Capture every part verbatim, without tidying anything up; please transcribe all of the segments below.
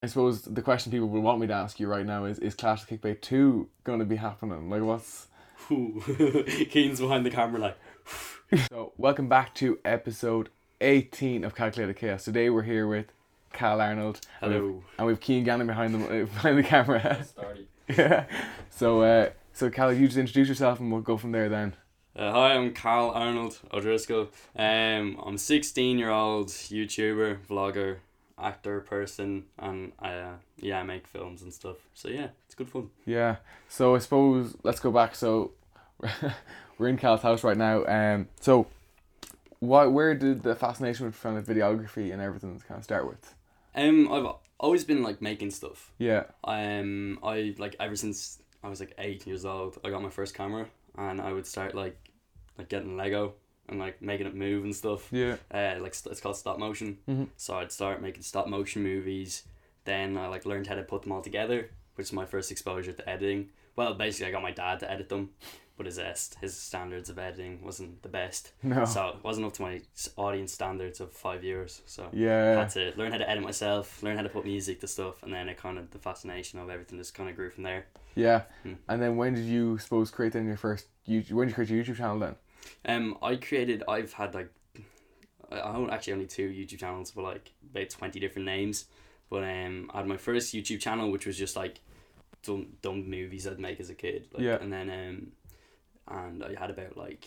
I suppose the question people will want me to ask you right now is: Is Clash of Kickbait two going to be happening? Like, what's Ooh. Keen's behind the camera like. so? Welcome back to episode eighteen of Calculated Chaos. Today we're here with Cal Arnold. And we've, Hello. and we've Keen Gannon behind the behind the camera. Starty. Yeah. So, uh, so Cal, you just introduce yourself, and we'll go from there. Then. Uh, hi, I'm Carl Arnold O'Driscoll. Um, I'm a sixteen year old YouTuber, vlogger, actor, person, and I uh, yeah I make films and stuff. So yeah, it's good fun. Yeah. So I suppose let's go back. So we're in Cal's house right now. Um. So, why? Where did the fascination with kind of videography and everything kind of start with? Um, I've always been like making stuff. Yeah. Um, I like ever since I was like eight years old, I got my first camera, and I would start like like getting Lego and like making it move and stuff. Yeah. Uh, like st- it's called stop motion. Mm-hmm. So I'd start making stop motion movies. Then I like learned how to put them all together, which is my first exposure to editing. Well, basically I got my dad to edit them, but his uh, his standards of editing wasn't the best. No. So it wasn't up to my s- audience standards of five years. So I Yeah. had to learn how to edit myself, learn how to put music to stuff, and then it kind of the fascination of everything just kind of grew from there. Yeah. Hmm. And then when did you suppose create then your first YouTube? When did you create your YouTube channel then? Um, I created. I've had like, I I own actually only two YouTube channels with like about twenty different names, but um, I had my first YouTube channel which was just like, dumb dumb movies I'd make as a kid. Like, Yeah. And then um, and I had about like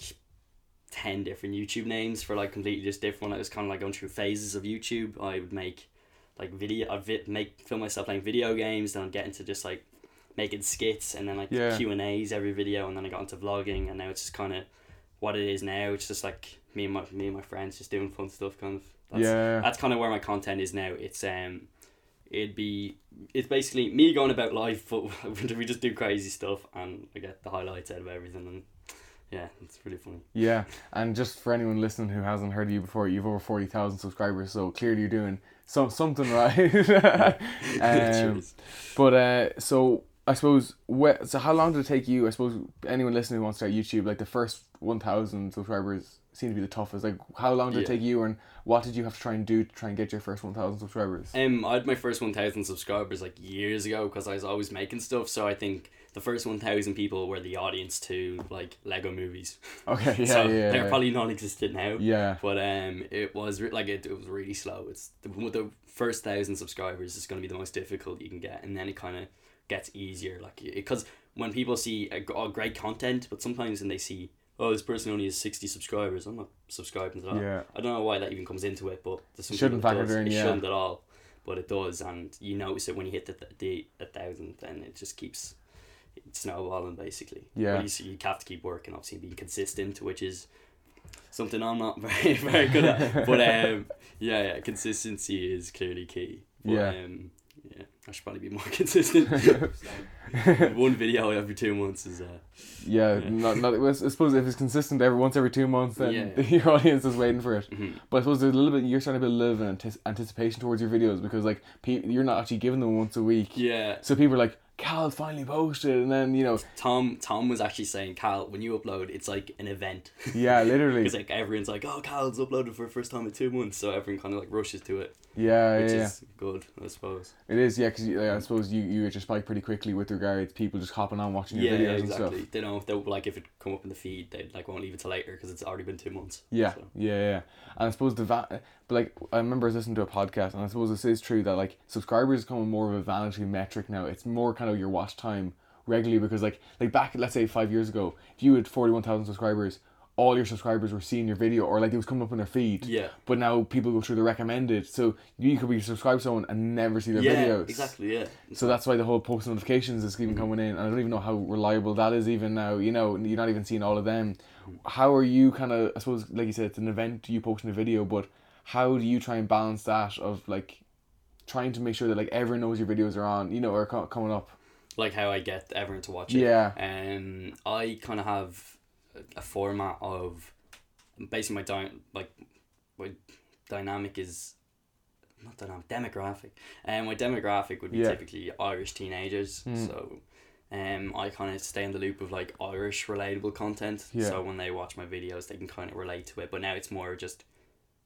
ten different YouTube names for like completely just different. I was kind of like going through phases of YouTube. I would make like video. I'd vi- make film myself playing video games. Then I'd get into just like making skits and then like Yeah. Q and A's every video, and then I got into vlogging, and now it's just kind of what it is now. It's just like me and my me and my friends just doing fun stuff. Kind of. That's, Yeah. That's kind of where my content is now. It's um, it'd be it's basically me going about life, but we just do crazy stuff, and I get the highlights out of everything, and yeah, it's pretty funny. Yeah. And just for anyone listening who hasn't heard of you before, you've over forty thousand subscribers, so clearly you're doing some something right. um, Cheers. but uh, so I suppose wh- so how long did it take you? I suppose anyone listening who wants to start YouTube, like the first one thousand subscribers seem to be the toughest. Like how long did it Yeah. take you, and what did you have to try and do to try and get your first one thousand subscribers? Um, I had my first one thousand subscribers like years ago because I was always making stuff. So I think the first one thousand people were the audience to like Lego movies. Okay. Yeah. so yeah. they're yeah. probably non-existent now. Yeah. But um, it was re- like it, it was really slow. It's the the first thousand subscribers is going to be the most difficult you can get, and then it kind of gets easier. Like because when people see a, oh, great content, but sometimes when they see oh this person only has sixty subscribers, I'm not subscribing to that. Yeah. I don't know why that even comes into it, but there's some Shouldn't people it factor does. in, It yeah. shouldn't at all, but it does, and you notice it when you hit the the a thousand, then it just keeps snowballing basically. Yeah. But you, you have to keep working, obviously, being consistent, which is something I'm not very very good at. But um, yeah, yeah, consistency is clearly key. But, Yeah. Um, yeah, I should probably be more consistent. One video every two months is uh. Yeah, Yeah. not not. I suppose if it's consistent every once every two months, then Yeah. your audience is waiting for it. Mhm. But I suppose there's a little bit. You're starting to build a little bit of antici- anticipation towards your videos because like pe- you're not actually giving them once a week. Yeah. So people are like, Cal finally posted, and then you know, Tom Tom was actually saying, Cal, when you upload, it's like an event. yeah, literally, Because like everyone's like, oh, Cal's uploaded for the first time in two months, so everyone kind of like rushes to it, yeah, which yeah, yeah. is good, I suppose. It is, yeah, because I suppose you you hit your spike pretty quickly with regards people just hopping on watching your Yeah, videos exactly. and stuff. They don't. They like if it come up in the feed, they like won't leave it till later because it's already been two months. Yeah, So. yeah, yeah. And I suppose the va- but like I remember I was listening to a podcast, and I suppose this is true that like subscribers become more of a vanity metric now. It's more kind of your watch time regularly because like like back let's say five years ago, if you had forty one thousand subscribers, all your subscribers were seeing your video or like it was coming up in their feed. Yeah. But now people go through the recommended, so you could be subscribed to someone and never see their Yeah, videos. exactly. Yeah. So that's why the whole post notifications is even coming in, and I don't even know how reliable that is even now. You know, you're not even seeing all of them. How are you kind of? I suppose, like you said, it's an event. You posting a video, but how do you try and balance that of like trying to make sure that like everyone knows your videos are on, you know, are co- coming up? Like how I get everyone to watch it. Yeah. Um, I kind of have a format of basically my dy- like my dynamic is not dynamic demographic. And um, my demographic would be Yeah. typically Irish teenagers. Mm. So, um, I kind of stay in the loop of like Irish relatable content. Yeah. So when they watch my videos, they can kind of relate to it. But now it's more just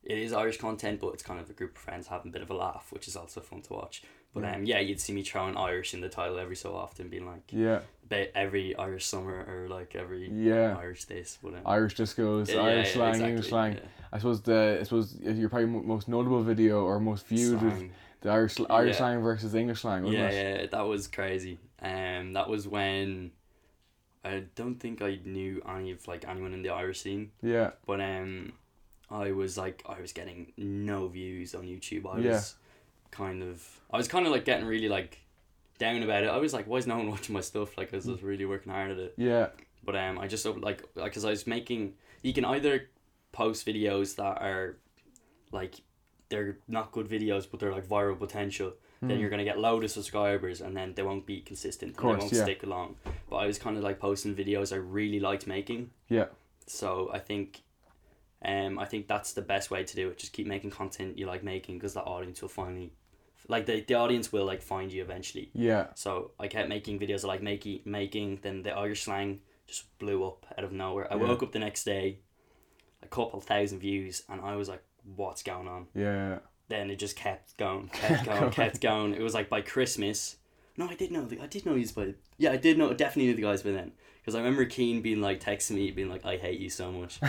it is Irish content, but it's kind of a group of friends having a bit of a laugh, which is also fun to watch. But um, yeah, you'd see me throwing Irish in the title every so often, being like, yeah, ba- every Irish summer or like every yeah, Irish this, but um, Irish discos, yeah, Irish yeah, slang, exactly, English slang. yeah. I suppose the I suppose your probably mo- most notable video or most viewed was Slang. the Irish sl- Irish Yeah. slang versus English slang, wasn't Yeah, it? yeah, that was crazy. Um, that was when I don't think I knew any of like anyone in the Irish scene, Yeah, but um, I was like I was getting no views on YouTube. I Yeah. was kind of I was kind of like getting really like down about it. I was like, why is no one watching my stuff? Like I was just really working hard at it. yeah, But um, I just up- like because I was making. You can either post videos that are like they're not good videos, but they're like viral potential. Then Mm. you're gonna get loads of subscribers, and then they won't be consistent. Course, they won't yeah. stick along. But I was kind of like posting videos I really liked making. yeah, So I think, um, I think that's the best way to do it. Just keep making content you like making, because the audience will finally, like the the audience will like find you eventually. yeah, So I kept making videos I like making making. Then the Irish slang just blew up out of nowhere. I Yeah. woke up the next day, a couple thousand views, and I was like, "What's going on?" yeah, Then it just kept going, kept going, kept going. It was like by Christmas. No, I did know. The, I did know these by. Yeah, I did know. Definitely knew the guys by then, because I remember Keen being like texting me, being like, "I hate you so much."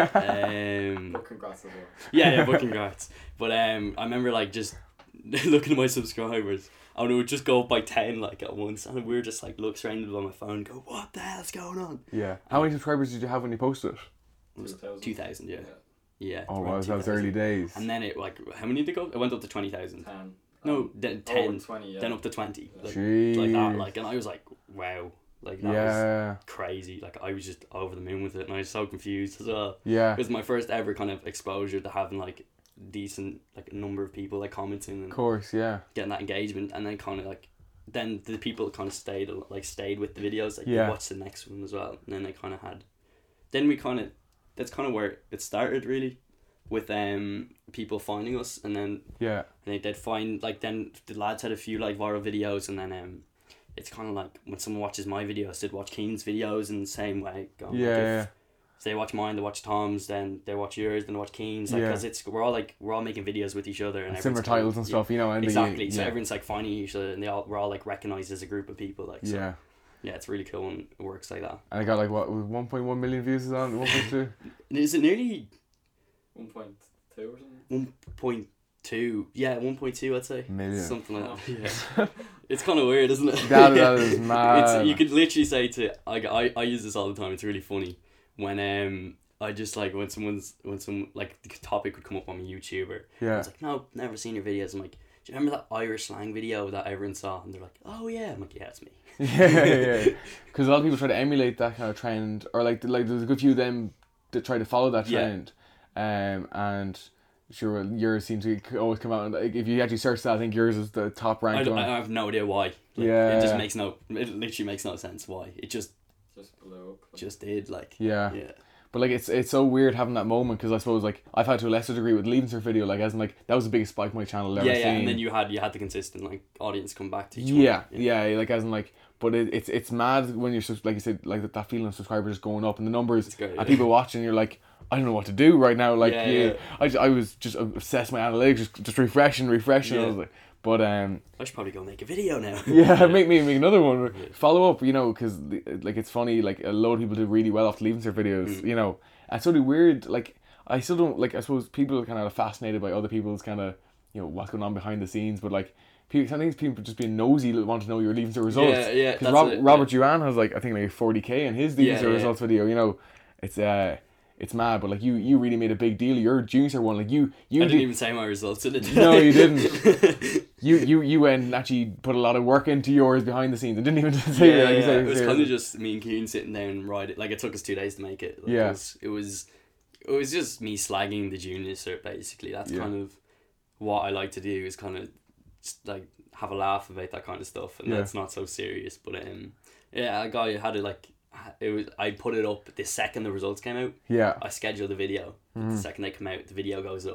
um, But congrats as well. yeah, yeah, but congrats. But um, I remember like just looking at my subscribers, and it would just go up by ten like at once, and we were just like look surrounded on my phone, and go, "What the hell's going on?" yeah. How many subscribers did you have when you posted? It was two thousand. two thousand, yeah, yeah. Oh, around wow, that was early two thousand. days. And then it like how many did it go? It went up to twenty thousand. ten. No, Um, then oh, ten. twenty, yeah. Then up to twenty. Like, Jeez. like that, like, and I was like, wow, like that was yeah, crazy. Like I was just over the moon with it, and I was so confused as well. yeah, It was my first ever kind of exposure to having like decent like number of people like commenting of and course, yeah, getting that engagement, and then kind of like then the people kind of stayed like stayed with the videos, like Yeah. they watched the next one as well, and then they kind of had, then we kind of that's kind of where it started really, with um people finding us, and then yeah, they they'd find like then the lads had a few like viral videos, and then um it's kind of like when someone watches my videos, they'd watch Keen's videos in the same way. Going, yeah, like, if, yeah, if they watch mine, they watch Tom's, then they watch yours, then they watch Keen's, like Yeah. because it's we're all like we're all making videos with each other and and similar everyone's kind of- titles and stuff, you know, and Yeah, the- exactly. So yeah, everyone's like finding each other, and they all we're all like recognized as a group of people. Like so, yeah. yeah, it's really cool when it works like that. And I got like what one point one million views is on one point two. Is it nearly one point two or something? one point two? Yeah, one point two. I'd say Million. something like that. Yeah, it's kind of weird, isn't it? That that is mad. It's you could literally say to I, I I use this all the time. It's really funny when um I just like when someone's when some like the topic would come up on my YouTuber. I Yeah, was like, no, never seen your videos. I'm like, do you remember that Irish slang video that everyone saw? And they're like, oh yeah. I'm like, yeah, it's me. yeah, yeah. Because a lot of people try to emulate that kind of trend, or like like there's a good few of them that try to follow that Yeah. trend, um, and sure yours seems to always come out. And like, if you actually search that, I think yours is the top I, ranked I one. have no idea why. Like, Yeah. It just makes no. It literally makes no sense why. It just Just blew up. Like, just did like. yeah. Yeah. But like it's it's so weird having that moment, because I suppose like I've had to a lesser degree with Leaving Cert video, like as in like that was the biggest spike my channel ever Yeah, yeah, seen. and then you had you had the consistent like audience come back to each yeah, one. yeah, like as in like, but it, it's it's mad when you're sus- like you said, like that, that feeling of subscribers going up and the numbers It's great, and yeah. people watching. You're like, I don't know what to do right now. Like Yeah, yeah, yeah. I, just, I was just obsessed with my analytics, just, just refreshing, refreshing. I Yeah. was like, but um, I should probably go make a video now. yeah, make me make another one. Yeah. Follow up, you know, because like it's funny. Like a lot of people do really well off the Leaving Cert videos, Mm. you know, and it's sort of weird. Like I still don't like. I suppose people are kind of fascinated by other people's kind of, you know, what's going on behind the scenes, but like. People, I think it's people just being nosy want to know your Leaving Cert results. Yeah, yeah, Because that's Rob, it, Robert Duran has like I think like forty k in his Leaving Yeah, Cert yeah. results video. You know, it's uh, it's mad. But like you, you really made a big deal. Your junior one, like you, you I didn't did- even say my results in it. No, you didn't. you, you, you went and actually put a lot of work into yours behind the scenes and didn't even say yeah, it. Like you yeah. say, It was say kind of just me and Keen sitting down and write it. Like it took us two days to make it. Like, Yeah. It was, it was, it was just me slagging the junior cert basically. That's Yeah. kind of what I like to do, is kind of just like have a laugh about that kind of stuff, and Yeah. that's not so serious. But um, yeah, a guy had it like it was. I put it up the second the results came out. yeah, I scheduled the video. Mm. The second they come out, the video goes up.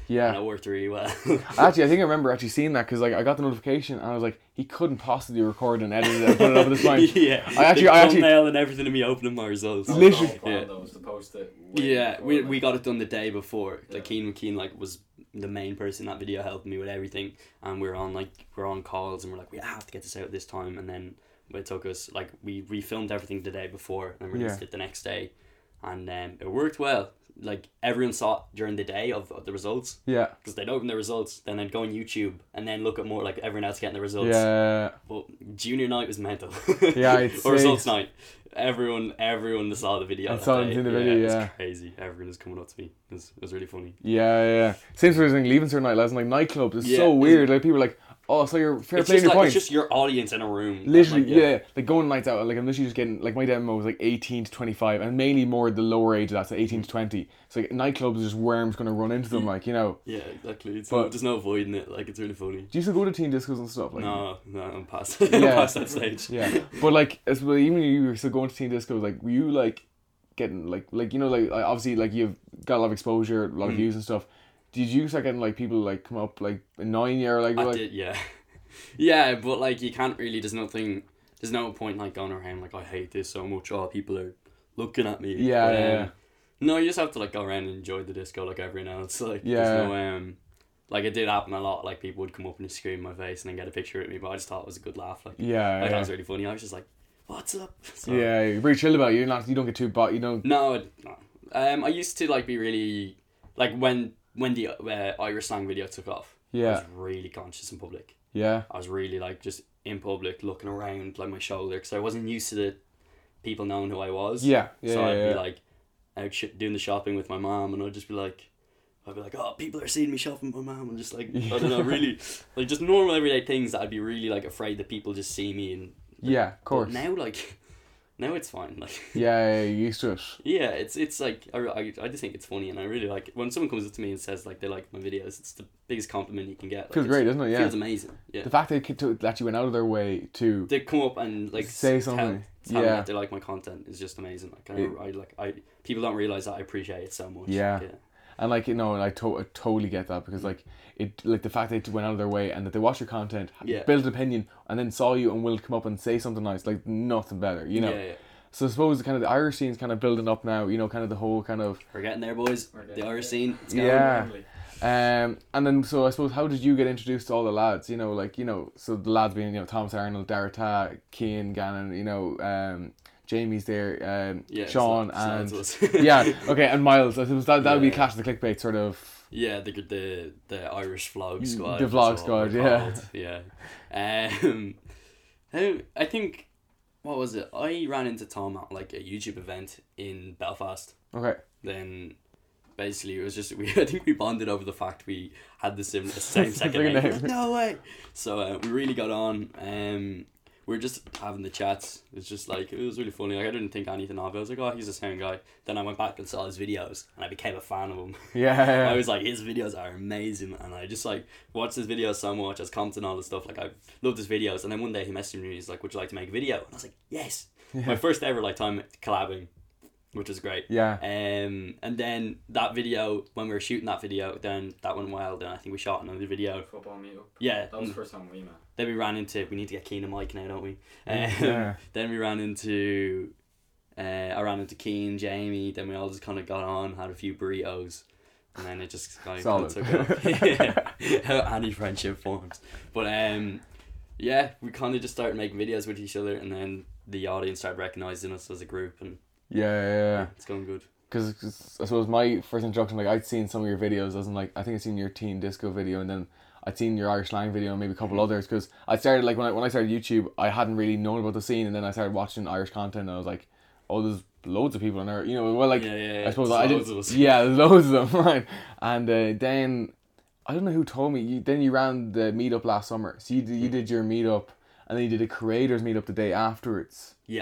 Yeah. And it worked really well. Actually, I think I remember actually seeing that because like I got the notification and I was like, he couldn't possibly record and edit it and put it up at this point. Yeah. I actually, the I actually, thumbnail and everything of me opening my results. That Literally- was the whole plan, Yeah. though, was to post it way Yeah, before, we like- we got it done the day before. Yeah. Like Keen McKean like was the main person in that video helping me with everything, and we we're on like we we're on calls and we're like we have to get this out this time, and then it took us like we we filmed everything the day before and released Yeah. it the next day, and um, it worked well. Like everyone saw it during the day of, of the results yeah, because they'd open the results, then they'd go on YouTube and then look at more like everyone else getting the results. yeah, But junior night was mental. Yeah, I'd say- or results night. Everyone, everyone that saw the video. I that saw them day, in the yeah, video, it was yeah. crazy. Everyone was coming up to me. It was, it was really funny. yeah, yeah. Same sort of thing. Leaving certain night, lads, and like nightclubs. It's Yeah, so it's- weird. Like people are like, oh, so you're fair It's play in just your like points. it's just your audience in a room. Literally, Like, yeah. Like going nights out, like I'm literally just getting like my demo was like eighteen to twenty-five, and mainly more the lower age of that, so eighteen to twenty. So like nightclubs, just worms gonna run into them, like you know. Yeah, exactly. It's But- no, there's no avoiding it. Like it's really funny. Do you still go to teen discos and stuff? Like, No, no, I'm past. Yeah. I'm past that stage. Yeah, but like as well, even when you were still going to teen discos, like were you like getting like like you know like like, obviously like you've got a lot of exposure, a lot of Mm. views and stuff. Did you start getting like people like come up like annoying you or like I like did, yeah, yeah. But like you can't really. There's nothing. There's no point like going around like I hate this so much. Oh, people are looking at me. Yeah, But, yeah, um, yeah. No, you just have to like go around and enjoy the disco like everyone else. Like Yeah. there's no um. Like it did happen a lot. Like people would come up and just scream in my face and then get a picture with me. But I just thought it was a good laugh. Like yeah I thought it yeah. was really funny. I was just like, "What's up?" So, Yeah, you're very chill about it. You're not you don't get too bought. You don't. No, it- no. Um, I used to like be really like when when the uh, Irish slang video took off. I Yeah, was really conscious in public. yeah, I was really like just in public looking around like my shoulder because I wasn't used to the people knowing who I was. yeah, yeah. so yeah, I'd yeah. be like out sh- doing the shopping with my mom, and I'd just be like, I'd be like, oh, people are seeing me shopping with my mom, and just like I don't know, really like just normal everyday things that I'd be really like afraid that people just see me and. Yeah, of course. But now like, now it's fine. Like. Yeah, yeah, you're used to it. Yeah, it's it's like I, I, I just think it's funny, and I really like it. When someone comes up to me and says like they like my videos. It's the biggest compliment you can get. Like, Feels it's- great, doesn't it? Yeah. Feels amazing. Yeah. The fact that they could to, that you went out of their way to They come up and like Say s- tell- something. Tell, me Yeah. that they like my content is just amazing. Like I, It- I like I people don't realize that I appreciate it so much. Yeah. Like, yeah. and like you know, and I, to- I totally get that because like it like the fact that they went out of their way and that they watched your content, Yeah. built an opinion, and then saw you and will come up and say something nice, like nothing better, you know. Yeah, yeah. So I suppose kind of the Irish scene's kind of building up now, you know, kind of the whole kind of We're getting there, boys. We're The getting Irish there. scene. It's going. Yeah. Lovely. Um, and then so I suppose how did you get introduced to all the lads? You know, like you know, so the lads being you know Thomas Arnold, Darata, Cian Gannon, you know, um, Jamie's there, um, Yeah. Sean it's not- and it's not us. yeah, okay, and Miles. I suppose that that would be Yeah. Clash of the Clickbait sort of. Yeah, the the the Irish vlog Mm, squad. the is vlog what squad, we're yeah. called, yeah. Um, how I think what was it? I ran into Tom at like a YouTube event in Belfast. Okay. Then basically it was just we I think we bonded over the fact we had the sim, same second Second name. name. Like, no way. So uh, we really got on. Um, we were just having the chats. It's just like it was really funny. Like I didn't think anything of it. I was like, oh, he's the same guy. Then I went back and saw his videos, and I became a fan of him. Yeah. yeah. I was like, his videos are amazing, and I just like watched his videos so much. I was commenting all this stuff. Like I loved his videos, and then one day he messaged me. He's like, "Would you like to make a video?" And I was like, "Yes." My first ever like time collabing, which was great. yeah. Um, and then that video, when we were shooting that video, then that went wild, and I think we shot another video. Football meetup. Yeah. That was mm. the first time we met. Then we ran into. We need to get Keen and Mike now, don't we? Um, Yeah. Then we ran into. Uh, I ran into Keen, Jamie. Then we all just kind of got on, had a few burritos, and then it just kind of Solid. took off. Yeah, how any friendship forms. But um, yeah, we kind of just started making videos with each other, and then the audience started recognizing us as a group, and Yeah. Yeah. yeah. it's going good. Because I suppose my first introduction, like I'd seen some of your videos, as in like I think I'd seen your teen disco video, and then I'd seen your Irish slang video and maybe a couple others. Because I started like when I when I started YouTube, I hadn't really known about the scene, and then I started watching Irish content, and I was like, oh, there's loads of people in there, you know. Well, like Yeah, yeah, yeah. I suppose There's I loads didn't. of us. Yeah, there's loads of them, right? And uh, then I don't know who told me. You, then you ran the meetup last summer, so you did, you did your meetup, and then you did a creators meetup the day afterwards. Yeah.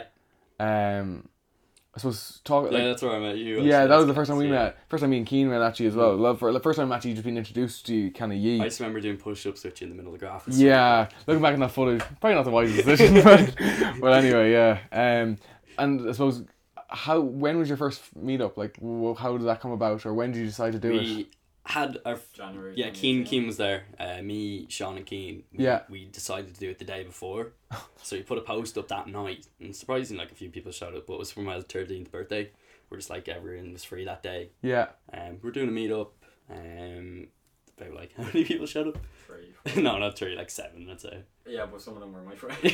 Um, I suppose talk. Yeah, Like, that's where I met you. yeah, actually. that was the That's first time we yeah. met. First time me and Keen met actually as well. Love for the first time actually just being introduced to kind of ye. I just remember doing push-ups with you in the middle of the graphics. Yeah, looking back on that footage, probably not the wisest decision, but well, anyway, yeah. Um, and I suppose how when was your first meetup? Like, wh- how did that come about, or when did you decide to do we, it? had our January. yeah Keen Keen was there. Uh, me, Sean, and Keen. We, Yeah. We decided to do it the day before, so we put a post up that night, and surprisingly, like a few people showed up. But it was for my thirteenth birthday. We're just like everyone was free that day. Yeah. Um, we're doing a meetup. Um, about like how many people showed up? Three. no, not three, like seven, I'd say. Yeah, but some of them were my friends.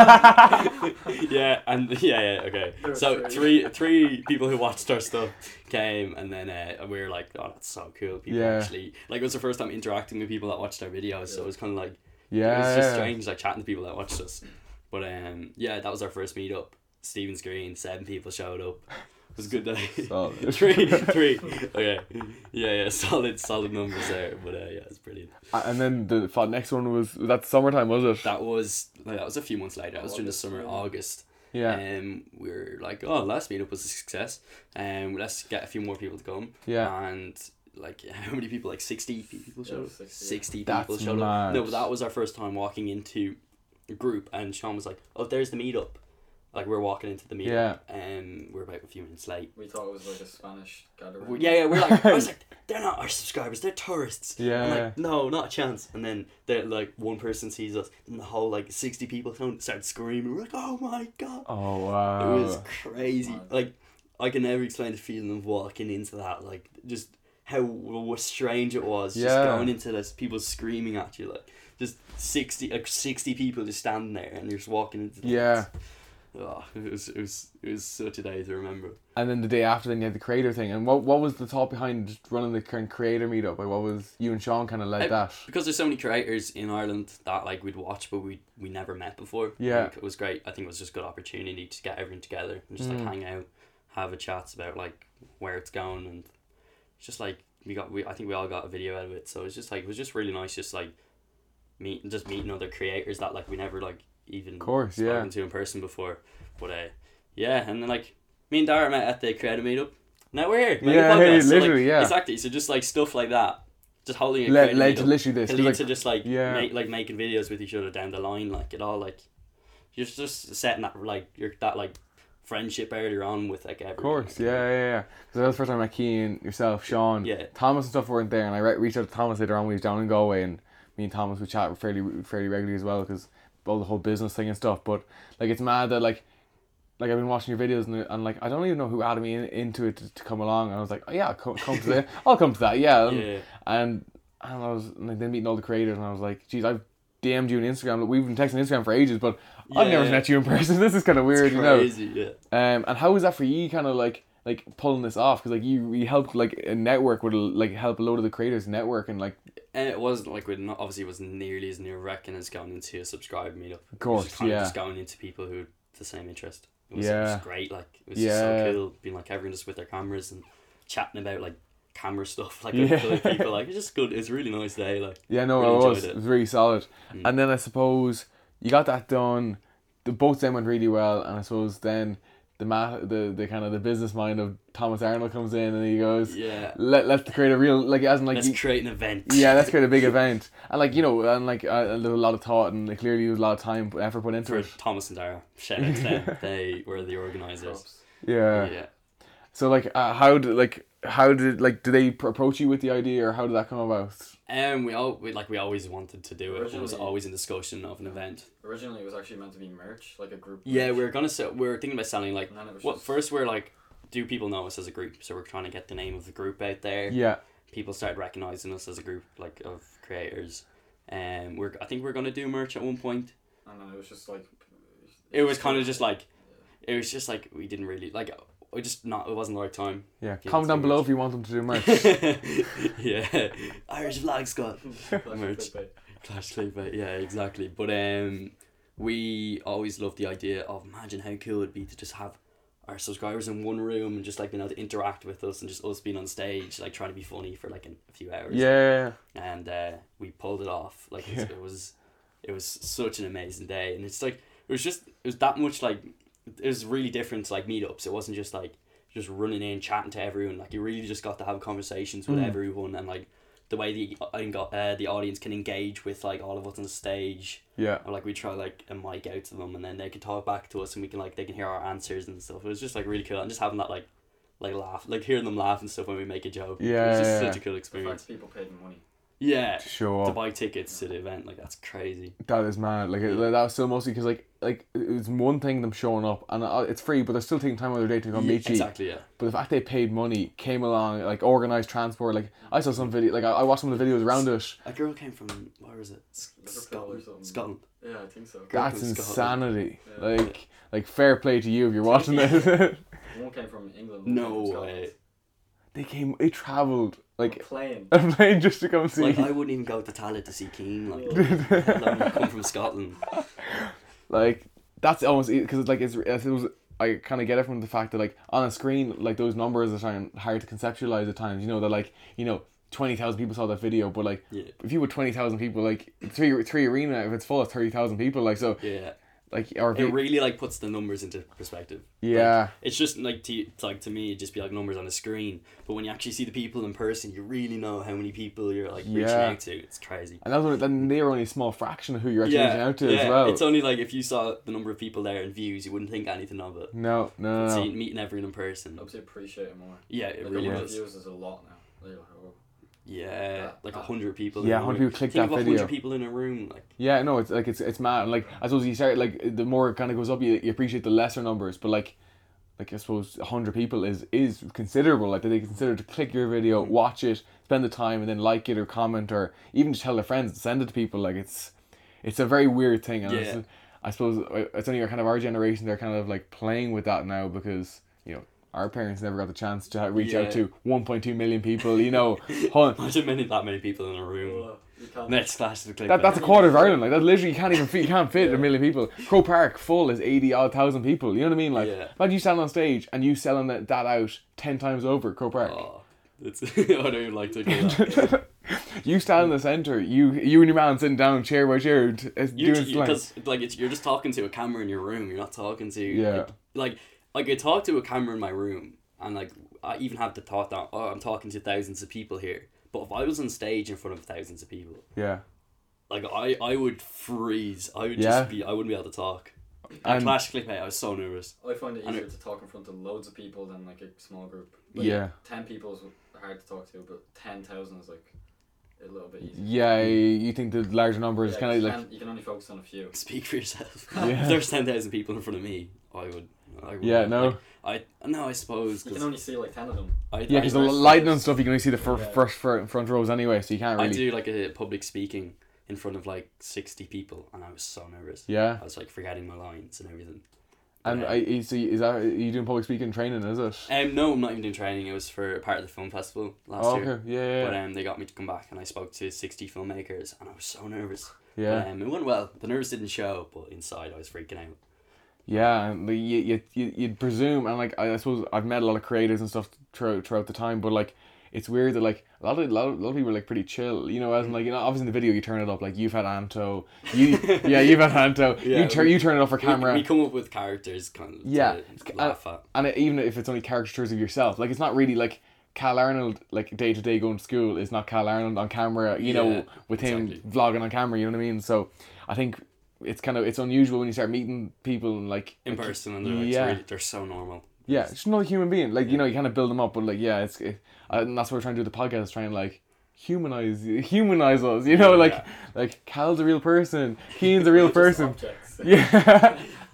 yeah, and yeah, yeah, okay. There were So three. three three people who watched our stuff came, and then uh, we were like, oh, that's so cool. People Yeah. actually like it was the first time interacting with people that watched our videos, so it was kind of like Yeah. it was just yeah. strange, like chatting to people that watched us. But um, yeah, that was our first meetup. Stephen's Green, seven people showed up. It was a good day. Solid. three, three. Okay, yeah, yeah, solid, solid numbers there. But uh, yeah, it's brilliant. Uh, And then the fo- next one was that summertime, was it? That was like, that was a few months later. That was during the August, summer, yeah. August. Yeah. Um, we were like, oh, last meetup was a success. Um, let's get a few more people to come. Yeah. And like, how many people? Like sixty people Yeah, showed up. sixty, Sixty That's people showed mad. up. No, but that was our first time walking into a group, and Sean was like, "Oh, there's the meetup." Like we're walking into the meetup, and um, we're about a few minutes late. We thought it was like a Spanish gathering. We- Yeah, yeah, we're like, I was like, they're not our subscribers, they're tourists. Yeah. I'm like, no, not a chance. And then they like one person sees us, and the whole like sixty people come start screaming. We're like, oh my god, Oh wow. it was crazy. Mad. Like, I can never explain the feeling of walking into that. Like, just how w- strange it was. Just Yeah. going into this, people screaming at you, like just sixty, like sixty people just standing there, and you're just walking into. That. Yeah. Oh, it was it was it was such a day to remember. And then the day after, then you had the creator thing. And what what was the thought behind just running the current creator meetup? Like, what was you and Sean kind of led I- that? Because there's so many creators in Ireland that like we'd watch, but we we never met before. Yeah. Like, it was great. I think it was just a good opportunity to get everyone together and just Mm. like hang out, have a chats about like where it's going, and it's just like we got we I think we all got a video out of it. So it's just like it was just really nice, just like meet just meeting other creators that like we never like even Of course, spoken yeah. to in person before. But uh, yeah, and then like me and Dara met at the creator meetup. Now we're here. making Yeah, a hey, podcast. So, like, literally, yeah. Exactly. So just like stuff like that, just holding a Led, creator led to meetup literally this. to 'cause, lead like, to just like yeah. make like making videos with each other down the line, like it all like you're just setting that like your that like friendship earlier on with like everyone. Of course, yeah, yeah, yeah. So that was the first time I met Keane, yourself, Sean, Yeah. Thomas and stuff weren't there, and I re- reached out to Thomas later on when he was down in Galway, and me and Thomas would chat fairly fairly regularly as well, because all the whole business thing and stuff. But like, it's mad that like. Like I've been watching your videos and, and like I don't even know who added me in, into it to, to come along, and I was like, oh yeah, I'll come, come to that. I'll come to that, yeah. And, Yeah. and and I was like then meeting all the creators, and I was like, geez, I've D M'd you on Instagram. We've been texting Instagram for ages, but I've never Yeah. met you in person. This is kind of weird, It's you know. crazy, yeah. Um, and how was that for you? Kind of like like pulling this off, because like you you helped like a network with like help a load of the creators network, and like And it wasn't like we're not obviously it wasn't nearly as nerve wracking as going into a subscriber meetup. of course, It was just kind yeah, of just going into people who had the same interest. It was, it Yeah. was great. Like it was Yeah. just so cool being like everyone just with their cameras and chatting about like camera stuff like Yeah. with other people. Like it's just good. It's a really nice day. Like yeah. No, really it was enjoyed it. it. was really solid. Mm. And then I suppose you got that done. The both of them went really well, and I suppose then the ma- the the kind of the business mind of Thomas Arnold comes in, and he goes, yeah. let let's create a real like as in like Let's you- create an event. yeah, let's create a big event, and like you know, and like uh, there's a lot of thought, and like, clearly there was a lot of time effort put into For it. Thomas and Dara, shout out to them. They were the organisers. Props. Yeah. Yeah. So like, uh, how did like how did like did they pr- approach you with the idea, or how did that come about? Um, we all we, like we always wanted to do it. It was Originally- always in discussion of an event. Originally, it was actually meant to be merch, like a group. Yeah, merch. we were gonna sell. We were thinking about selling like. And then it was What just, first we're like, do people know us as a group? So we're trying to get the name of the group out there. Yeah. People started recognizing us as a group like of creators. Um, we're I think we're gonna do merch at one point. And then it was just like. It was kind of just like, it was just like we didn't really like. We just not. It wasn't the right time. Yeah. Yeah, Comment it's down too below much. if you want them to do merch. yeah, Irish flag squad. Flash Merch. clickbait. Flash clickbait, yeah, exactly. But um, we always loved the idea of imagine how cool it'd be to just have our subscribers in one room and just like being able to interact with us and just us being on stage like trying to be funny for like a few hours. Yeah. And uh, we pulled it off. Like Yeah. it was, it was such an amazing day, and it's like it was just it was that much like it was really different to like meetups. It wasn't just like just running in chatting to everyone. Like you really just got to have conversations with Mm. everyone, and like the way the uh, the audience can engage with like all of us on the stage. Yeah. Or like we try like a mic out to them, and then they can talk back to us, and we can like they can hear our answers and stuff. It was just like really cool, and just having that like like laugh, like hearing them laugh and stuff when we make a joke. Yeah, it's just yeah, such yeah. a cool The experience. fact people paid money. Yeah, To show to up. buy tickets to the event, like that's crazy. That is mad. Like, it, like that was still mostly because like like it's one thing them showing up and uh, it's free, but they're still taking time out of their day to come Yeah, meet you. exactly, yeah. But the fact they paid money, came along, like organized transport. Like I saw some video, like I, I watched some of the videos around it. A girl came from, where was it? S- Liverpool or Scotland. something. Scotland. Yeah, I think so. Girl That's from Scotland. insanity. Yeah. Like like fair play to you if you're watching it. One came from England. No one came from way. Scotland. They came. They travelled like Plane. a plane just to come see. Like I wouldn't even go to Tallaght to see Keane. Like, let alone come from Scotland. Like that's almost because like it's it was I kind of get it from the fact that like on a screen like those numbers are trying hard to conceptualize at times. You know that like you know twenty thousand people saw that video, but like Yeah. if you were twenty thousand people, like three three arena if it's full of thirty thousand people, like so Yeah. like or if It you, really like puts the numbers into perspective. yeah. Like, it's just like to it's like to me, it'd just be like numbers on a screen. But when you actually see the people in person, you really know how many people you're like reaching Yeah. out to. It's crazy. And that's what then they're only a small fraction of who you're actually reaching out to yeah. as well. It's only like if you saw the number of people there and views, you wouldn't think anything of it. no, no, no, But no. see, meeting everyone in person. Obviously appreciate it more. Yeah, it Like really a hundred is. views is a lot now. Like, oh, Yeah, like a hundred people. Yeah, in a a hundred room. people clicked Think that of a video. hundred people in a room, like Yeah, no, it's like it's it's mad. And, like I suppose you start like the more it kind of goes up, you, you appreciate the lesser numbers. But like, like I suppose a hundred people is is considerable. Like that they consider to click your video, watch it, spend the time, and then like it or comment or even just tell their friends to send it to people. Like it's it's a very weird thing. And Yeah. it's, I suppose it's only kind of our generation. They're kind of like playing with that now because you know. Our parents never got the chance to reach Yeah. out to one point two million people, you know. Hun- imagine many that many people in a room. oh, you can't. Next class to click. That, that's a quarter of Ireland. Like that literally you can't even fit. You can't fit a million people. Crow Park full is eighty odd thousand people. You know what I mean? Like Yeah. imagine you stand on stage and you selling that, that out ten times over. Crow Park. Oh, it's I don't even like to do that. You stand in the center. You you and your man sitting down chair by chair t- uh, You doing slang. because like it's you're just talking to a camera in your room. You're not talking to Yeah. like, like I could talk to a camera in my room and like I even have the thought that oh I'm talking to thousands of people here. But if I was on stage in front of thousands of people, Yeah. like I I would freeze. I would Yeah. just be I wouldn't be able to talk. And And- Clash Clip I was so nervous. I find it And easier it- to talk in front of loads of people than like a small group. Like, Yeah. ten people is hard to talk to, but ten thousand is like a little bit easier. Yeah. You think the larger number is Yeah, kind of you like can- you can only focus on a few. Speak for yourself. Yeah. If there's ten thousand people in front of me, I would. I would yeah no like, I no I suppose You because can only see like ten of them. I yeah I- because the rest of lighting us- and stuff you can only see the fir- Yeah. first front, front rows anyway, so you can't I really. do like a public speaking in front of like sixty people, and I was so nervous. Yeah. I was like forgetting my lines and everything. And Yeah. I so is that are you doing public speaking training? Is it? Um, no, I'm not even doing training. It was for a part of the film festival last Oh, year. okay. Yeah. Yeah. But Yeah. um, they got me to come back, and I spoke to sixty filmmakers, and I was so nervous. yeah. But, um, it went well. The nerves didn't show, but inside I was freaking out. Yeah, and like, you, you, you, you'd presume, and like I suppose I've met a lot of creators and stuff throughout, throughout the time, but like it's weird that like a lot of a lot of, a lot of people are like pretty chill, you know. As in like you know, obviously in the video you turn it up like you've had Anto, you yeah you've had Anto, Yeah, you turn you turn it up for We- camera, We, come up with characters kind of Yeah, to laugh at. and it, even if it's only caricatures of yourself, like it's not really like Cal Arnold like day to day going to school is not Cal Arnold on camera, you know, Yeah, with him exactly. vlogging on camera, you know what I mean? So I think it's kind of it's unusual when you start meeting people and like In like, person, and they're like, yeah. really, they're so normal. Yeah, it's just another human being. Like, you know, you kind of build them up, but like, yeah, it's, it, and that's what we're trying to do with the podcast, try and like humanize, humanize us, you know, like, Yeah. like Cal's a real person, Keane's a real Just person. objects. Yeah.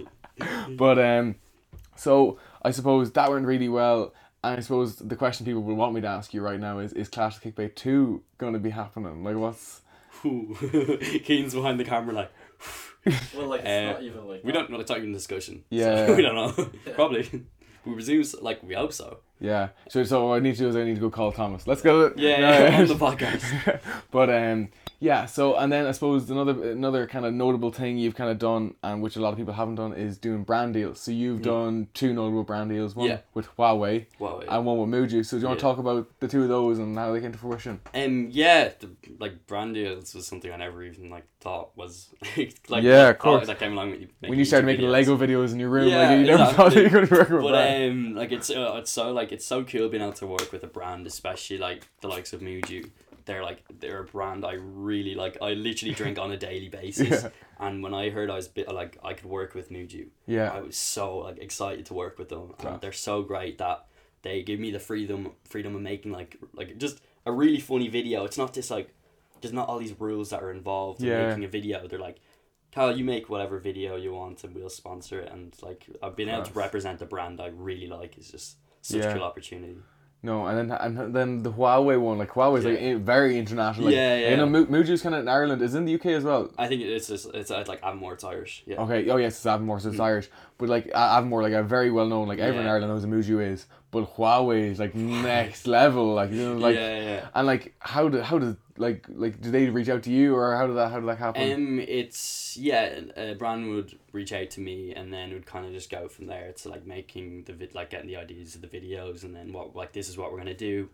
But, um, so I suppose that went really well. And I suppose the question people will want me to ask you right now is, is Clash of Kickbait two going to be happening? Like, what's, Ooh. Keane's behind the camera like, Well, like it's Uh, not even like we that. don't know, it's not even a discussion. Yeah. So we don't know. Probably. We presume, so, like, we hope so. yeah. So, so what I need to do is I need to go call Thomas. Let's go. Yeah, No, yeah, on the podcast. But um yeah, so and then I suppose another another kind of notable thing you've kind of done, and which a lot of people haven't done, is doing brand deals. So you've done two notable brand deals, one Yeah. with Huawei Wow. and one with Muju. So do you want to Yeah. talk about the two of those and how they came to fruition? Um, yeah, the, like brand deals was something I never even like thought was like Yeah, of thought course. that came along with you When you started making videos. Lego videos in your room, Yeah, like you never thought that exactly. you could be working with But brands. um, like it's uh, it's so like it's so cool being able to work with a brand, especially like the likes of Muju. They're like they're a brand I really like. I literally drink on a daily basis. Yeah. And when I heard I was bit like I could work with Muju, I Yeah, was so like excited to work with them. Class. And they're so great that they give me the freedom freedom of making like like just a really funny video. It's not just like there's not all these rules that are involved in Yeah. making a video. They're like, Kyle, you make whatever video you want and we'll sponsor it. And like I've been able to Class. represent a brand I really like. It's just such Yeah. a cool opportunity. No, and then and then the Huawei one, like Huawei's like Yeah. i- very international. Like, Yeah, yeah. You know, Mu- Muju's kind of in Ireland. Is it in the U K as well? I think it's just it's uh, like Avamore, it's Irish. Yeah. Okay. Oh yes, it's Avamore, so it's Irish. But like A- Avamore, like a very well known, like everyone in Yeah. Ireland knows who Muju is. But Huawei is like next level. Like you know, like yeah, yeah. and like how did how did like like did they reach out to you or how did that how did that happen? Um, it's yeah. A brand would reach out to me, and then would kind of just go from there to like making the vid, like getting the ideas of the videos, and then what like this is what we're gonna do.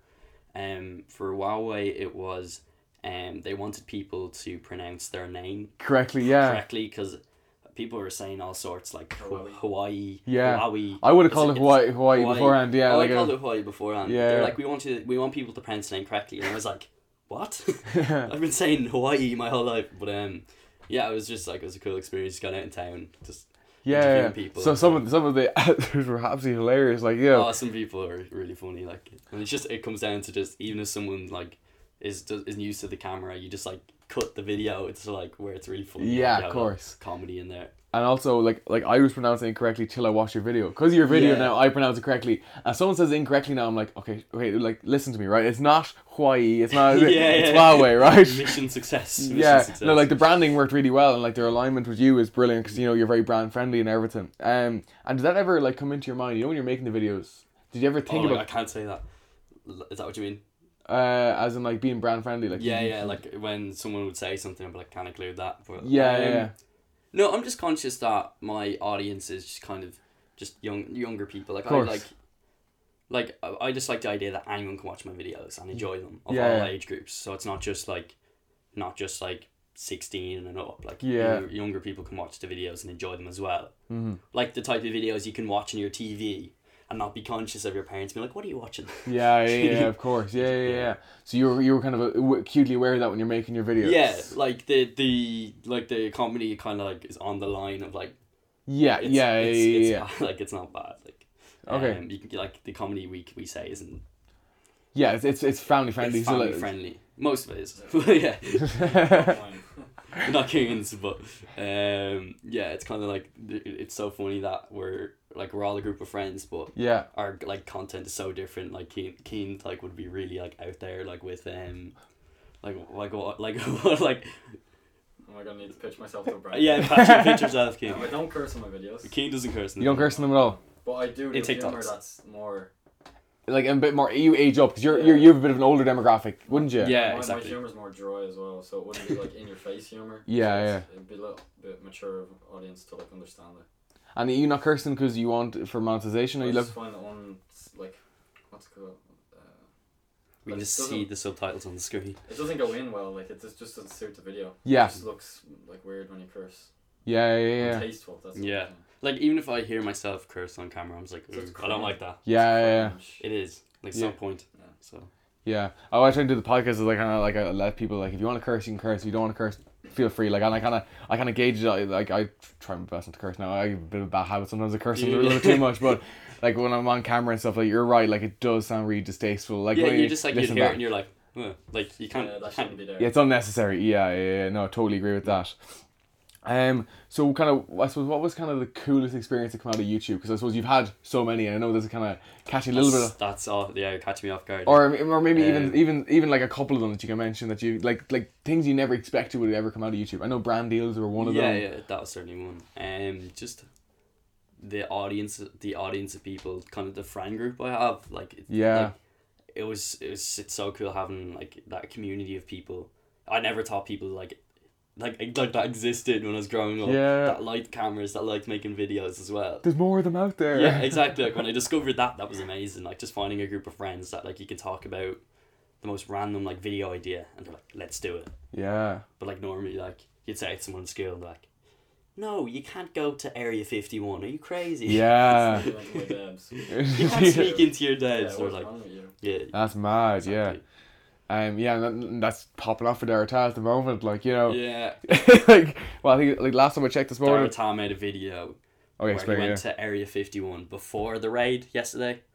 Um, for Huawei, it was um they wanted people to pronounce their name Correctly, yeah. correctly because people were saying all sorts like Hawaii. Hawaii, Yeah. Hawaii. I would have It's- called it it's Hawaii, Hawaii, beforehand. Yeah, oh, like I a- called it Hawaii beforehand. Yeah. They're like, we want you, we want people to pronounce the name correctly, and I was like, what? I've been saying Hawaii my whole life, but um, yeah, it was just like it was a cool experience. Going out in town, just yeah. interviewing yeah. people. So some of some of the actors were absolutely hilarious. Like yeah. oh, some people are really funny. Like, and it's just it comes down to just even if someone like is does, is used to the camera, you just like cut the video. It's like where it's really funny. Yeah, like, of you have course. comedy in there. And also, like, like I was pronouncing it correctly till I watched your video. Because your video Yeah. now, I pronounce it correctly. And someone says it incorrectly now, I'm like, okay, okay, like, listen to me, right? It's not Hawaii, it's not, Yeah, it's yeah. Huawei, right? Mission success. Mission yeah, success. no, like the branding worked really well, and like their alignment with you is brilliant because you know you're very brand friendly and everything. Um, and did that ever like come into your mind? You know, when you're making the videos, did you ever Oh, think like, I about, can't say that. Is that what you mean? uh, as in like being brand friendly? Like Yeah, yeah. Like when someone would say something, I'd be like, can't include that. But, yeah, um, yeah, yeah. No, I'm just conscious that my audience is just kind of just young, younger people. Like I Course. like, like I I just like the idea that anyone can watch my videos and enjoy them of Yeah, all yeah. age groups. So it's not just like, not just like sixteen and up. Like Yeah. younger, younger people can watch the videos and enjoy them as well. Mm-hmm. Like the type of videos you can watch on your T V and not be conscious of your parents being like, "What are you watching?" Yeah, yeah, yeah, of course. Yeah, yeah, yeah. Yeah. So you were you were kind of uh, acutely aware of that when you're making your videos. Yeah, like the the like the comedy kind of like is on the line of like. Yeah, It's, yeah, it's, yeah, it's yeah. not- like it's not bad. Like Okay. um, you can like the comedy week we say isn't Yeah, it's it's, it's family friendly. it's so family like- friendly. Most of it is, yeah. Fine. Not Keane's, but um, yeah, it's kind of like it's so funny that we're like we're all a group of friends, but yeah, our like content is so different. Like Keane, Keane like would be really like out there, like with um, like like what like what like Am I gonna need to pitch myself to a brand? yeah, Patrick, pitch yourself, Keane. No, I don't curse on my videos. Keane doesn't curse. you don't curse on them at all. But I do do In humour TikToks. that's more. Like a bit more, you age up because you're you're you have a bit of an older demographic, wouldn't you? Yeah, my, exactly. My humour's more dry as well, so it wouldn't be like in your face humour. Yeah, so yeah. it's- It'd be a little bit mature of audience to like understand it. And are you not cursing because you want for monetization, or I you just look? find that one like what's it called? Uh, We But can it just doesn't- see the subtitles on the screen. it doesn't go in well. Like it just just doesn't suit the video. Yeah. It just looks like weird when you curse. Yeah, yeah, yeah, yeah. Tasteful. That's the Yeah. thing. Like even if I hear myself curse on camera, I'm just like, It's just "Ooh, I don't cringe. like that. Yeah, yeah, yeah. Cringe. It is like Yeah. some point. Yeah. So Yeah. Oh, I try to do the podcast is like kind of like I let people like if you want to curse, you can curse. If you don't want to curse, feel free. Like and I kind of I kind of gauge it. I- Like I try my best not to curse now. I have a bit of a bad habit sometimes. I curse a little bit too much, but like when I'm on camera and stuff, like you're right. Like it does sound really distasteful. Like yeah, when you just like you listen hear it back. and you're like, "Huh," like you can't. Yeah, that can't- shouldn't be there. Yeah, it's unnecessary. Yeah, yeah, yeah. No, I totally agree with that. Um, so kind of, I suppose, what was kind of the coolest experience to come out of YouTube? Because I suppose you've had so many, and I know this is kind of catching a little bit that's, of, that's all. Yeah, catch me off guard. or or maybe even Um, even even like a couple of them that you can mention that you like like things you never expected would ever come out of YouTube. I know brand deals were one of yeah, them. yeah, that was certainly one. Um, just the audience, the audience of people, kind of the friend group I have, like it- Yeah. like, it was it was it's so cool having like that community of people. I never thought people like. Like, like that existed when I was growing up. Yeah. That liked cameras, that liked making videos as well. There's more of them out there. Yeah, exactly. Like when I discovered that, that was amazing. Like just finding a group of friends that like you can talk about the most random like video idea, and they're like, "Let's do it." Yeah. But like normally, like you'd say it to someone in school, and they're like, "No, you can't go to Area Fifty One. Are you crazy? Yeah. You went to my dad's. You can't sneak into your Yeah, dad's." or what's like, wrong with you? yeah, That's mad. Yeah. exactly. Um. Yeah. And that, that's popping off for Darata at the moment. Like you know. Yeah. like well, I think like last time I checked this morning. Darata made a video Oh, yeah, where he explain, went yeah. to Area Fifty One before the raid yesterday.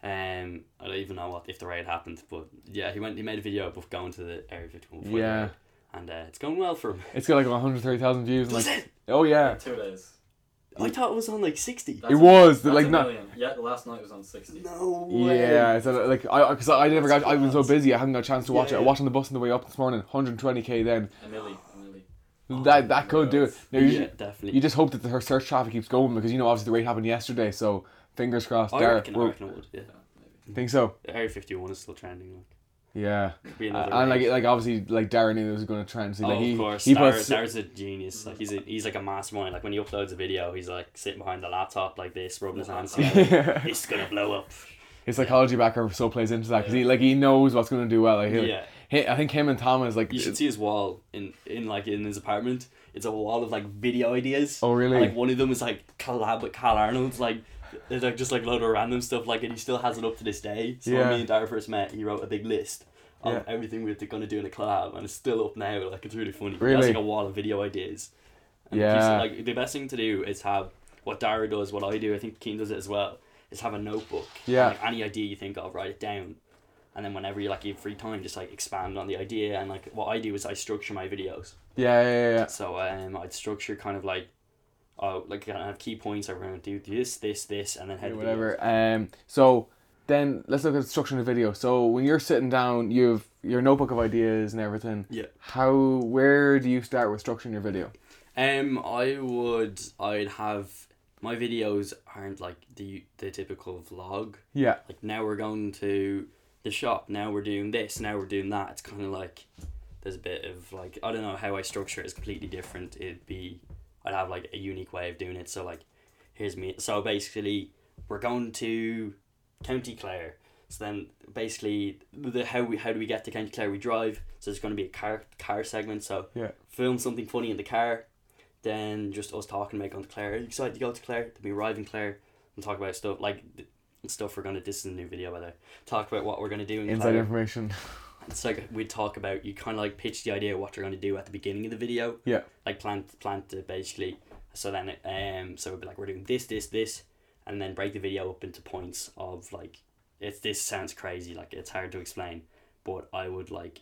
Um, I don't even know what if the raid happened, but yeah, he went. He made a video of going to the Area fifty-one. before the Yeah. raid, and uh, it's going well for him. It's got like one hundred thirty thousand views. And Does like, it? oh yeah, Like two days. I thought it was on like sixty. That's it a- was That's like a not. million. Yeah, the last night was on sixty. No way. Yeah, so like I, because I, I never That's got, I was so class. busy, I hadn't got a chance to watch Yeah, it. I yeah. watched on the bus on the way up this morning, one hundred twenty k. Then A milli. A milli. that that could do it. Now, you, Yeah, ju- definitely. you just hope that her search traffic keeps going because you know obviously the raid happened yesterday, so fingers crossed. I Dara, reckon, I well, reckon it would. Yeah, Yeah, maybe. think so. Area fifty-one is still trending. Like, Yeah, could be uh, another. and like raid. like obviously like Darren knew it was going to trend. So Oh, like he of course. he Dar- puts Dar's a genius. Like he's a, he's like a mastermind. Like when he uploads a video, he's like sitting behind the laptop like this, rubbing his hands together. It's gonna blow up. his psychology background so plays into that because he like he knows what's going to do well. Like, he, Yeah. he, I think him and Thomas like. You should see his wall in, in like in his apartment. It's a wall of like video ideas. Oh really? And, like one of them is like collab with Cal Arnold. Like there's like just like a load of random stuff. Like and he still has it up to this day. So Yeah. when me and Dara first met, he wrote a big list of Yeah. everything we were gonna do in a collab, and it's still up now. Like it's really funny. He Really? has like a wall of video ideas. And Yeah. he's, like the best thing to do is have what Dara does, what I do. I think Keen does it as well. Is have a notebook. Yeah. And, like any idea you think of, write it down. And then whenever you like you have free time, just like expand on the idea. And like what I do is I structure my videos. Yeah, yeah, yeah, yeah. So um, I'd structure kind of like, oh, like I have key points. I'm going to do this, this, this, and then head Yeah, to whatever. Um, so then let's look at the structure of the video. So when you're sitting down, you've your notebook of ideas and everything. Yeah. How where do you start with structuring your video? Um, I would, I'd have my videos aren't like the the typical vlog. Yeah. Like now we're going to the shop. Now we're doing this. Now we're doing that. It's kind of like there's a bit of like I don't know how I structure it is completely different. It'd be I'd have like a unique way of doing it. So like here's me. So basically we're going to County Clare. So then basically the how we how do we get to County Clare? We drive. So there's going to be a car car segment. So Yeah. film something funny in the car. Then just us talking about going to Clare. Are you excited to go to Clare? Then we arrive in Clare and talk about stuff like th- stuff we're gonna. This is a new video by the way. Talk about what we're gonna do in Inside Clare. information. It's like we'd talk about you kind of like pitch the idea of what you're going to do at the beginning of the video. Yeah. Like plant plant it basically. So then it, um so it'd be like we're doing this this this, and then break the video up into points of like it's this sounds crazy like it's hard to explain, but I would like.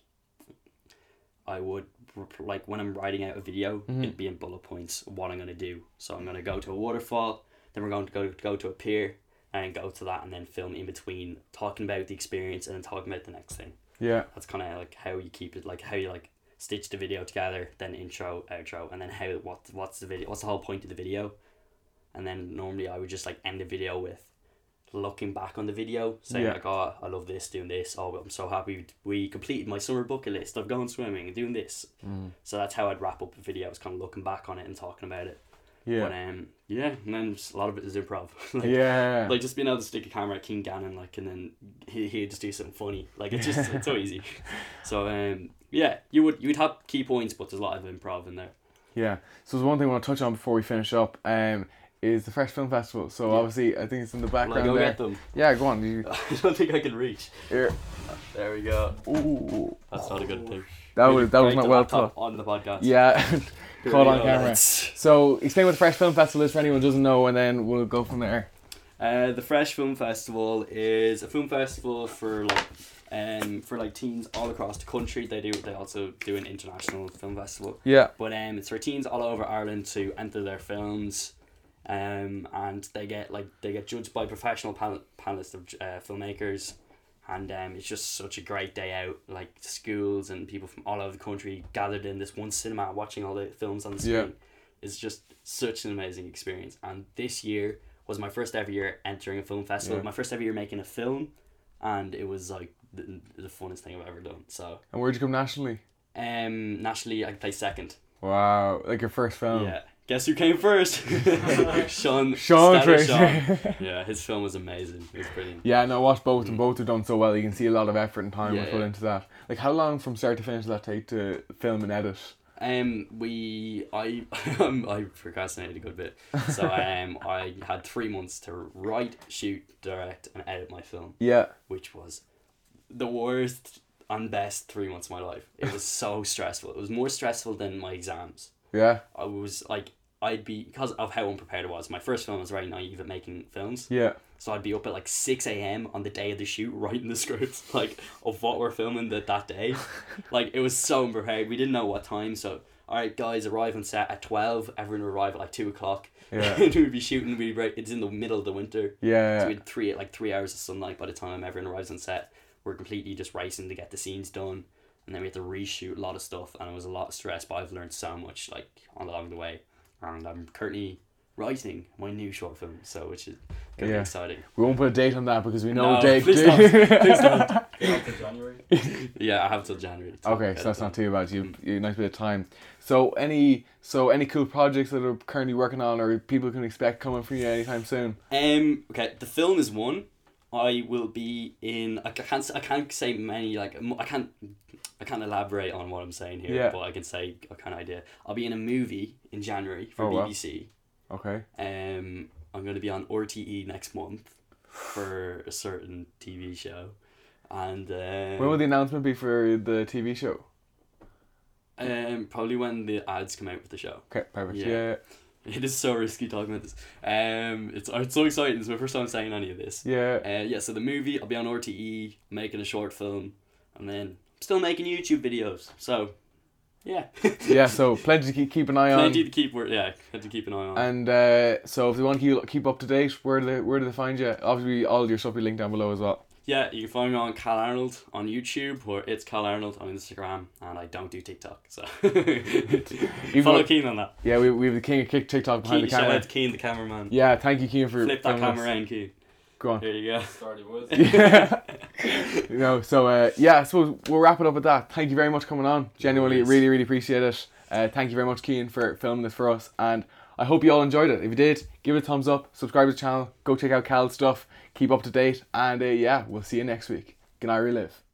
I would like when I'm writing out a video, Mhm. it'd be in bullet points what I'm gonna do. So I'm gonna go to a waterfall, then we're going to go go to a pier, and go to that, and then film in between, talking about the experience and then talking about the next thing. Yeah. That's kind of like how you keep it, like how you like stitch the video together, then intro, outro, and then how what what's the video, what's the whole point of the video, and then normally I would just like end the video with looking back on the video, saying Yeah. like, oh, I love this, doing this. Oh, I'm so happy we completed my summer bucket list. I've gone swimming and doing this. Mm. So that's how I'd wrap up the video. I was kind of looking back on it and talking about it. Yeah. But um, yeah, and then just a lot of it is improv. like, yeah. like just being able to stick a camera at King Gannon, like, and then he he'd just do something funny. Like it's just it's so easy. So um, yeah, you would you'd have key points, but there's a lot of improv in there. Yeah. So there's one thing I want to touch on before we finish up. Um, is the Fresh Film Festival. So Yeah. obviously I think it's in the Will I background go there. get them? Yeah, go on. You, I don't think I can reach. here. There we go. Ooh. That's not a good thing. That Really was that was break not the well laptop thought. on the podcast. Yeah. Here Caught we on go, camera. lads. So explain what the Fresh Film Festival is for anyone who doesn't know, and then we'll go from there. Uh, the Fresh Film Festival is a film festival for like um for like teens all across the country. They do they also do an international film festival. Yeah. But um it's for teens all over Ireland to enter their films. Um and they get like they get judged by professional panel panelists of uh, filmmakers, and um it's just such a great day out. Like schools and people from all over the country gathered in this one cinema watching all the films on the screen. Yeah. It's just such an amazing experience. And this year was my first ever year entering a film festival. Yeah. My first ever year making a film, and it was like the, the funnest thing I've ever done. So And where'd you come nationally? um nationally I placed second. Wow, like your first film. Yeah. Guess who came first? Sean. Sean Stellar Tracy. Sean. Yeah, his film was amazing. It was brilliant. Yeah, no, I watched both, and both have done so well. You can see a lot of effort and time Yeah, was put yeah. into that. Like, how long from start to finish does that take to film and edit? Um, we I um, I procrastinated a good bit. So um, I had three months to write, shoot, direct, and edit my film, Yeah. which was the worst and best three months of my life. It was so stressful. It was more stressful than my exams. Yeah. I was like, I'd be, because of how unprepared I was, my first film was very naive at making films. Yeah. So I'd be up at like six a.m. on the day of the shoot writing the scripts, like, of what we're filming that, that day. Like, it was so unprepared. We didn't know what time, so, alright guys, arrive on set at twelve, everyone would arrive at like two o'clock. Yeah. And we'd be shooting, we'd be, it's in the middle of the winter. Yeah. So we had three, like three hours of sunlight by the time everyone arrives on set. We're completely just racing to get the scenes done. And then we had to reshoot a lot of stuff, and it was a lot of stress, but I've learned so much, like, along the way. And I'm currently writing my new short film, so which is going to Yeah. be exciting. We won't put a date on that because we know No, Dave. please don't. Please don't. Up to January. Yeah, I have till January. to Okay, get so that's it not done. too bad. You you nice bit of time. So any so any cool projects that are currently working on or people can expect coming from you anytime soon? Um. Okay, the film is one. I will be in. I can't. I can't say many. Like I can't. I can't elaborate on what I'm saying here. Yeah. But I can say a kind of idea. I'll be in a movie in January for Oh, wow. B B C. Okay. Um. I'm going to be on R T E next month for a certain T V show, and uh, When will the announcement be for the T V show? um probably when the ads come out with the show. Okay, perfect. Yeah. Yeah. It is so risky talking about this. Um, it's it's so exciting. It's my first time saying any of this. Yeah. Uh, yeah, so the movie, I'll be on R T E, making a short film, and then I'm still making YouTube videos. So, yeah. Yeah, so plenty to keep, keep an eye on. Plenty to keep, wor- yeah, plenty to keep an eye on. And uh, so if they want to keep, keep up to date, where do they, where do they find you? Obviously, all your stuff will be linked down below as well. Yeah, you can find me on Cal Arnold on YouTube, or it's Cal Arnold on Instagram, and I don't do TikTok, so Even follow though- Keen on that. Yeah, we, we have the king of kick TikTok behind Keen, the shout camera. out to Keen, the cameraman. Yeah, thank you, Keen, for Flip that filming camera us. around, Keen. Go on. There you go. Started was. Yeah. You know, so uh, yeah, I suppose we'll wrap it up with that. Thank you very much for coming on. Genuinely, worries. really, really appreciate it. Uh, thank you very much, Keane, for filming this for us. And I hope you all enjoyed it. If you did, give it a thumbs up, subscribe to the channel, go check out Cal's stuff, keep up to date. And uh, yeah, we'll see you next week. Good night, relive.